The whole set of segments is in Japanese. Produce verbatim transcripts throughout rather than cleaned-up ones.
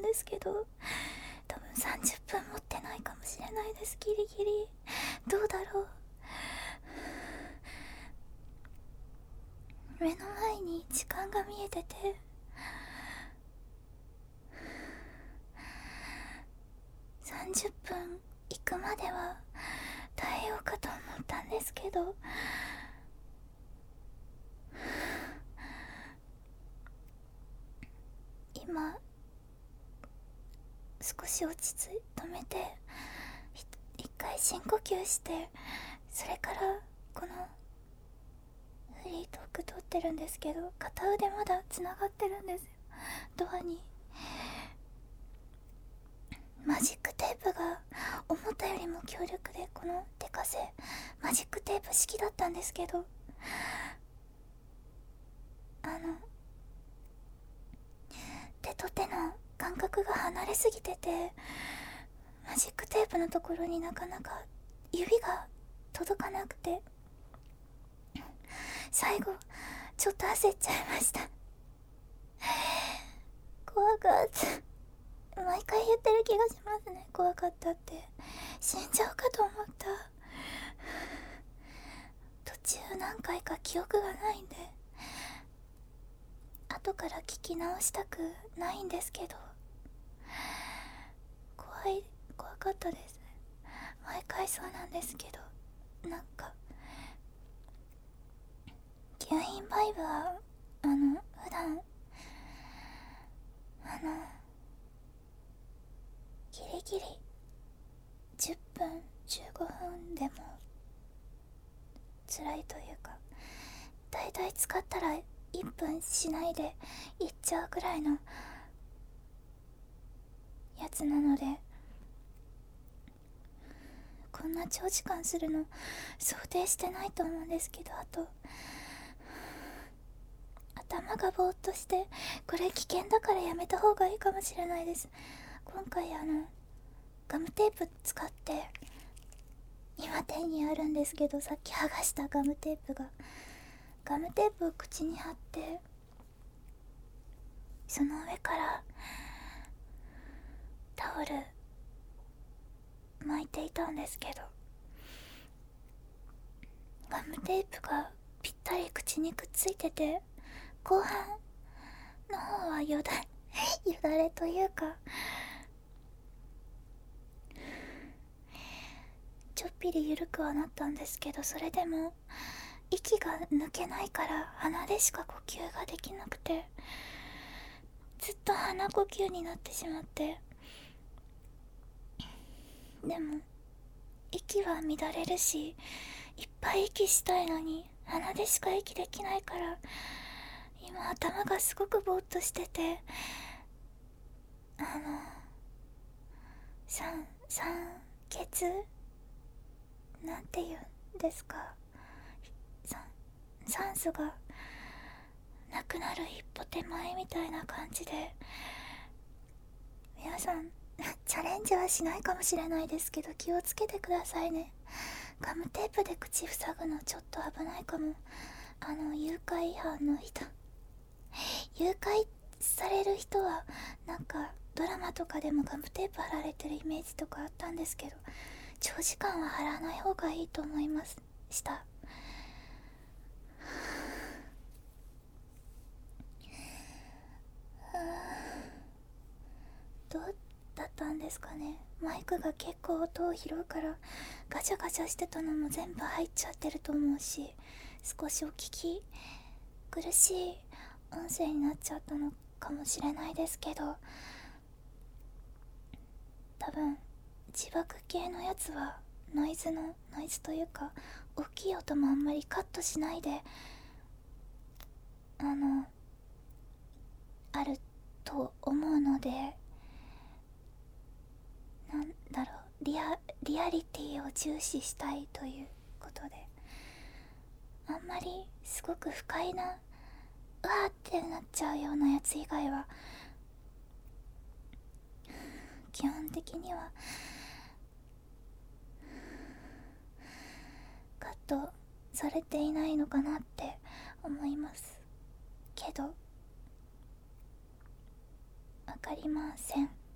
ですけど、多分さんじゅっぷん持ってないかもしれないです。ギリギリ。どうだろう。目の前に時間が見えてて、さんじゅっぷん行くまでは耐えようかと思ったんですけど、今少し落ち着い止めて一回深呼吸して、それからこのフリートーク撮ってるんですけど、片腕まだつながってるんですよ、ドアに。マジックテープが思ったよりも強力で、このデカセマジックテープ式だったんですけど、あの手と手の感覚が離れすぎてて、マジックテープのところになかなか指が届かなくて、最後ちょっと焦っちゃいました。怖かった。毎回言ってる気がしますね。怖かったって。死んじゃうかと思った。途中何回か記憶がないんで後から聞き直したくないんですけど、怖い怖かったです。毎回そうなんですけど、なんか吸引バイブはあの普段あのギリギリじゅっぷんじゅうごふんでも辛いというか、だいたい使ったらいっぷんしないでいっちゃうぐらいのやつなので、こんな長時間するの想定してないと思うんですけど、あと頭がぼーっとして、これ危険だからやめた方がいいかもしれないです。今回あのガムテープ使って、今手にあるんですけど、さっき剥がしたガムテープがガムテープを口に貼って、その上からタオル巻いていたんですけど、ガムテープがぴったり口にくっついてて、後半の方はよだよだれというかちょっぴり緩くはなったんですけど、それでも息が抜けないから鼻でしか呼吸ができなくて、ずっと鼻呼吸になってしまって、でも息は乱れるし、いっぱい息したいのに鼻でしか息できないから、今頭がすごくぼーっとしてて、あの酸酸欠なんて言うんですか、酸酸素がなくなる一歩手前みたいな感じで、皆さんチャレンジはしないかもしれないですけど気をつけてくださいね。ガムテープで口塞ぐのちょっと危ないかも。あの誘拐違反の人、誘拐される人はなんかドラマとかでもガムテープ貼られてるイメージとかあったんですけど、長時間は貼らない方がいいと思いました。どうだったんですかね。マイクが結構音を拾うからガチャガチャしてたのも全部入っちゃってると思うし、少しお聞き苦しい音声になっちゃったのかもしれないですけど、多分自爆系のやつはノイズのノイズというか大きい音もあんまりカットしないであのあると思うので、なんだろう、リア、リアリティを重視したいということで、あんまりすごく不快なうわーってなっちゃうようなやつ以外は基本的にはカットされていないのかなって思いますけど、わかりません。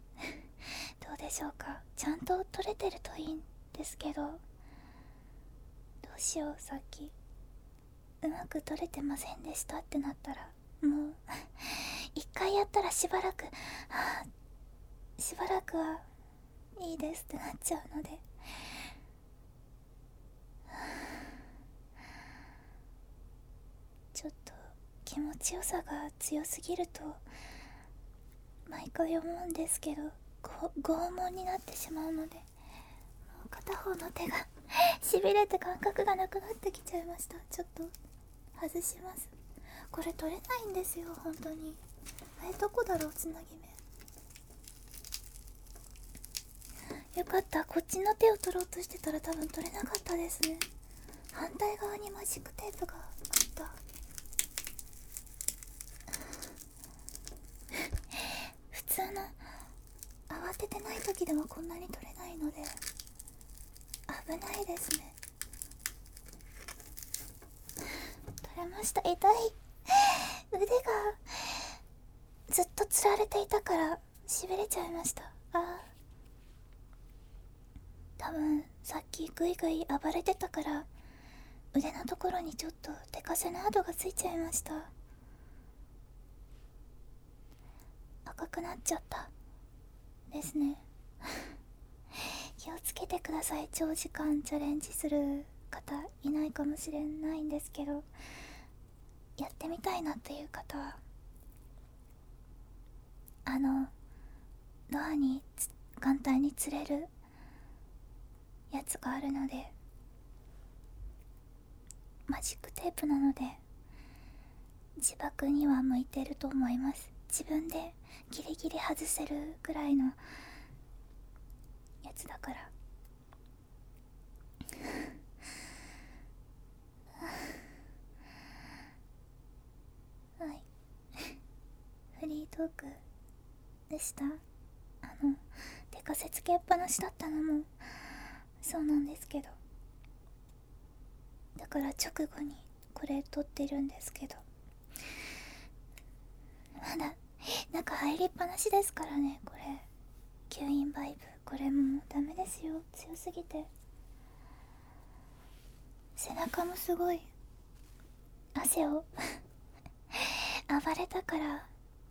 でしょうか。ちゃんと撮れてるといいんですけど、どうしよう。さっきうまく撮れてませんでしたってなったら、もう一回やったらしばらく、はあ、しばらくはいいですってなっちゃうので、ちょっと気持ちよさが強すぎると毎回思うんですけど、拷問になってしまうので、もう片方の手がしびれて感覚がなくなってきちゃいました。ちょっと外します。これ取れないんですよ本当に。あれどこだろう、つなぎ目。よかった、こっちの手を取ろうとしてたら多分取れなかったですね。反対側にマジックテープがあった。普通の慌ててない時でもこんなに取れないので危ないですね。取れました。痛い。腕がずっとつられていたからしびれちゃいました。あー、多分さっきグイグイ暴れてたから腕のところにちょっとデカセの跡がついちゃいました。赤くなっちゃったですね。気をつけてください。長時間チャレンジする方いないかもしれないんですけど、やってみたいなっていう方はあのドアに簡単に釣れるやつがあるので、マジックテープなので自爆には向いてると思います。自分でギリギリ外せるぐらいのやつだから。はい。フリートークでした。あのてかせつけっぱなしだったのもそうなんですけど、だから直後にこれ撮ってるんですけど、まだ中入りっぱなしですからね。これ吸引バイブ、これもうダメですよ、強すぎて。背中もすごい汗を暴れたから、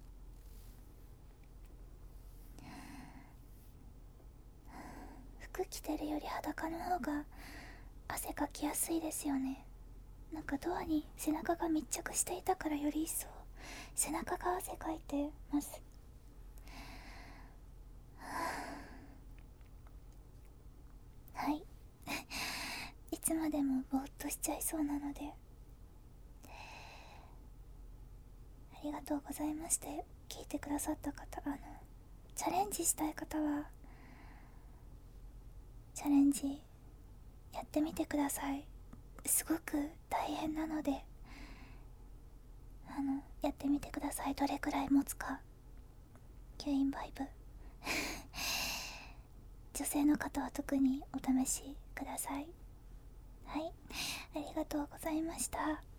服着てるより裸の方が汗かきやすいですよね。なんかドアに背中が密着していたからより一層背中が汗かいてます。はいいつまでもぼーっとしちゃいそうなので、ありがとうございまして。聞いてくださった方、あのチャレンジしたい方はチャレンジやってみてください。すごく大変なので、あのやってみてください。どれくらい持つか。吸引バイブ女性の方は特にお試しください。はい、ありがとうございました。